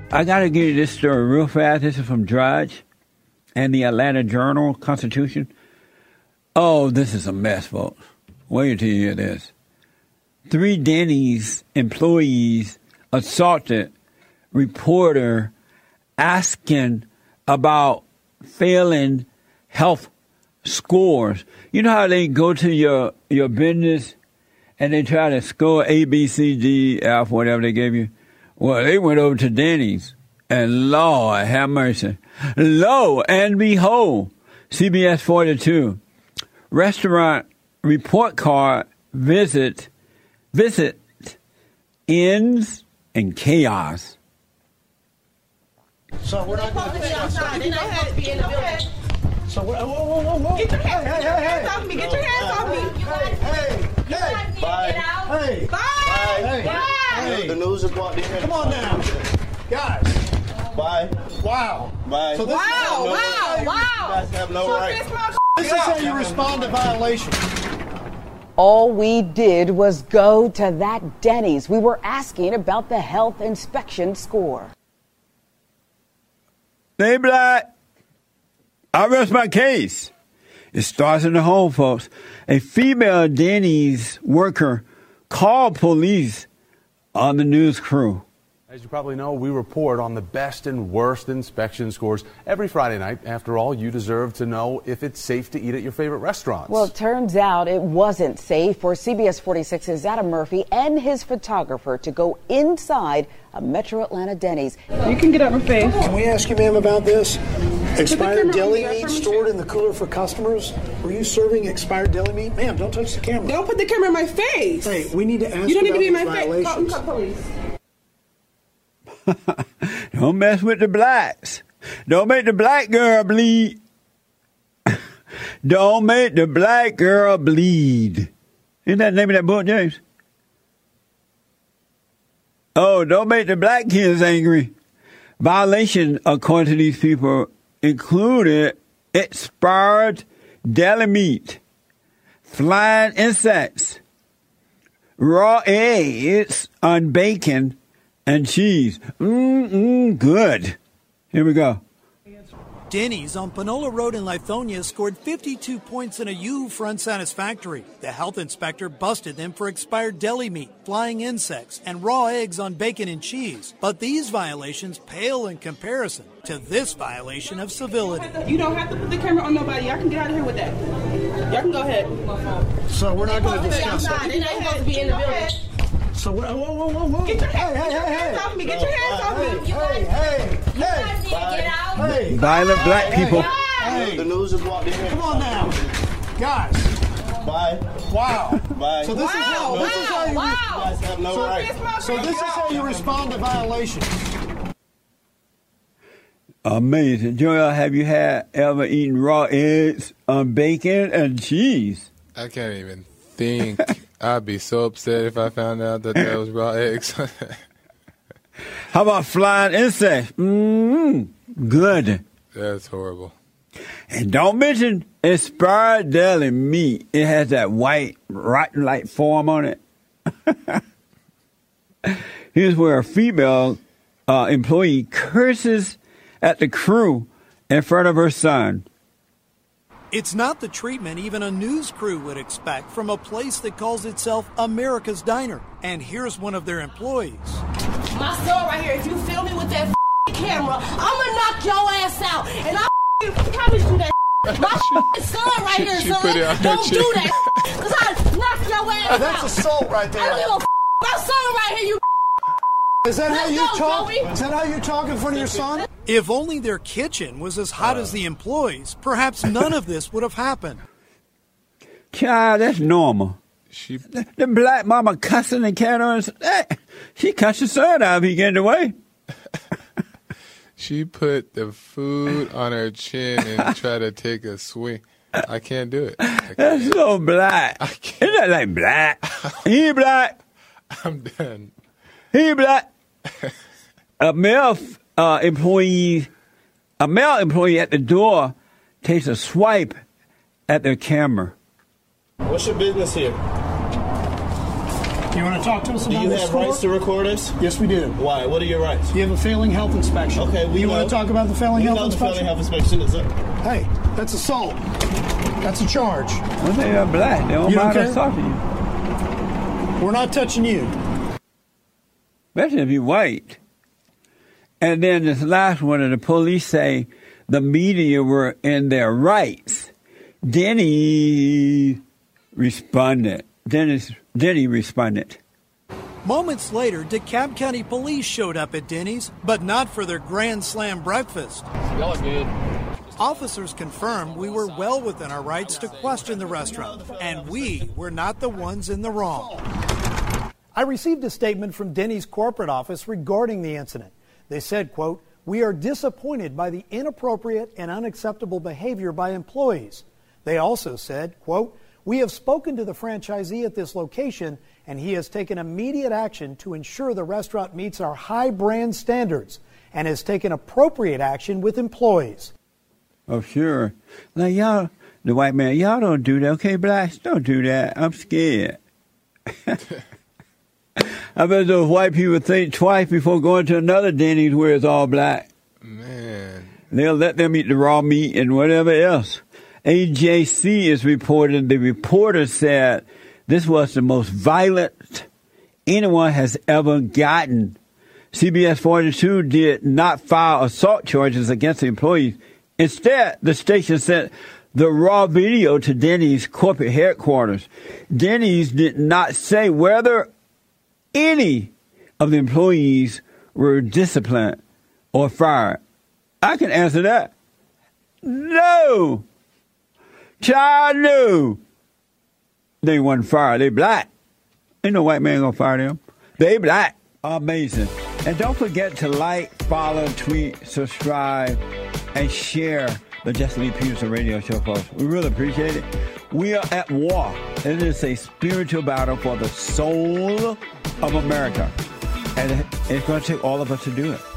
I got to give you this story real fast. This is from Drudge and the Atlanta Journal-Constitution. Oh, this is a mess, folks. Wait till you hear this. 3 Denny's employees assaulted reporter asking about failing health scores. You know how they go to your business and they try to score A, B, C, D, F, whatever they gave you? Well, they went over to Denny's, and Lord have mercy. Lo and behold, CBS 42, restaurant report card visit ends in chaos. So we're not going to be outside. They're not supposed to be in the building. So whoa. Get your hands off me. Get your hands off me. Hey. Bye. Get out. Hey. Bye. Hey. The news is brought in. Come on now. Guys. Bye. Wow. Bye. So this Wow. You guys have no right. This is how you respond to violations. All we did was go to that Denny's. We were asking about the health inspection score. They black. I rest my case. It starts in the home, folks. A female Denny's worker called police on the news crew. As you probably know, we report on the best and worst inspection scores every Friday night. After all, you deserve to know if it's safe to eat at your favorite restaurants. Well, it turns out it wasn't safe for CBS 46's Adam Murphy and his photographer to go inside a Metro Atlanta Denny's. You can get out my face. Can we ask you, ma'am, about this? Expired deli meat stored in the cooler for customers. Were you serving expired deli meat? Ma'am, don't touch the camera. Don't put the camera in my face. Hey, we need to ask You don't need to about be in these my face. violations. Call police. Don't mess with the blacks. Don't make the black girl bleed. Don't make the black girl bleed. Isn't that the name of that book, James? Oh, don't make the black kids angry. Violation, according to these people, included expired deli meat, flying insects, raw eggs on bacon, and cheese. Good. Here we go. Denny's on Panola Road in Lithonia scored 52 points in a U for unsatisfactory. The health inspector busted them for expired deli meat, flying insects, and raw eggs on bacon and cheese. But these violations pale in comparison to this violation of civility. You don't have to put the camera on nobody. Y'all can get out of here with that. Y'all can go ahead. So we're not going to discuss Outside. it. They're not supposed to be in the building. So whoa. Get your hands off me. Get your hands off me. Hey. Get out. Hey. Violent black people. The news is brought in. Come on now. Guys. Bye. Wow. Bye. So this is how you You guys have no right. So this is how you respond to violations. Amazing. Joel, have you ever eaten raw eggs on bacon and cheese? I can't even think. I'd be so upset if I found out that was raw eggs. How about flying insects? Good. That's horrible. And don't mention expired deli meat. It has that white, rotten-like form on it. Here's where a female employee curses at the crew in front of her son. It's not the treatment even a news crew would expect from a place that calls itself America's Diner. And here's one of their employees. My son right here, if you film me with that camera, I'm going to knock your ass out. And I promise you that. My son right here, son. Don't do that. Because I knock your ass out. That's assault right there. I don't give a my son right here, you. Is that how you Let's go, talk? Joey. Is that how you talk in front of your son? If only their kitchen was as hot as the employees, perhaps none of this would have happened. Child, that's normal. The black mama cussing and cat on. She cussed her son out if he get away. She put the food on her chin and tried to take a swing. I can't do it. That's so black. Isn't that like black? He black. I'm done. He black. A male employee at the door takes a swipe at their camera. What's your business here? You want to talk to us about Do you this have store? rights to record us? Yes, we do. Why? What are your rights? You have a failing health inspection. Okay, you want to talk about the failing health the inspection? failing health inspection is up. Hey, that's assault. That's a charge. Well, they are black. They don't You don't mind care? assaulting you. We're not touching you. Especially if you're white. And then this last one, and the police say the media were in their rights. Denny responded. Denny responded. Moments later, DeKalb County Police showed up at Denny's, but not for their Grand Slam breakfast. Y'all are good. Officers confirmed we were well within our rights to question the restaurant, and we were not the ones in the wrong. I received a statement from Denny's corporate office regarding the incident. They said, quote, "We are disappointed by the inappropriate and unacceptable behavior by employees." They also said, quote, "We have spoken to the franchisee at this location, and he has taken immediate action to ensure the restaurant meets our high brand standards and has taken appropriate action with employees." Oh, sure. Like, y'all, the white man, y'all don't do that. Okay, blacks, don't do that. I'm scared. I bet those white people think twice before going to another Denny's where it's all black. Man. They'll let them eat the raw meat and whatever else. AJC is reporting, the reporter said this was the most violent anyone has ever gotten. CBS 42 did not file assault charges against the employees. Instead, the station sent the raw video to Denny's corporate headquarters. Denny's did not say whether any of the employees were disciplined or fired. I can answer that. No. Child, no. They wasn't fired. They black. Ain't no white man gonna fire them. They black. Amazing. And don't forget to like, follow, tweet, subscribe, and share the Jesse Lee Peterson radio show, folks. We really appreciate it. We are at war. It is a spiritual battle for the soul of America. And it's going to take all of us to do it.